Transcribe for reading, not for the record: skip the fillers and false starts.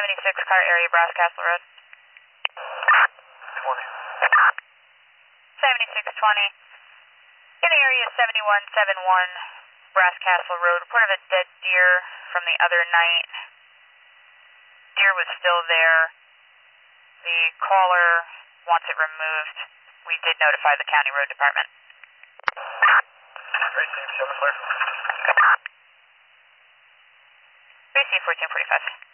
76 car area, Brass Castle Road. 20. 7620. In the area 7171 Brass Castle Road. Report of a dead deer from the other night. Deer was still there. The caller wants it removed. We did notify the County Road Department. Great, team, show me clear. BC 1445.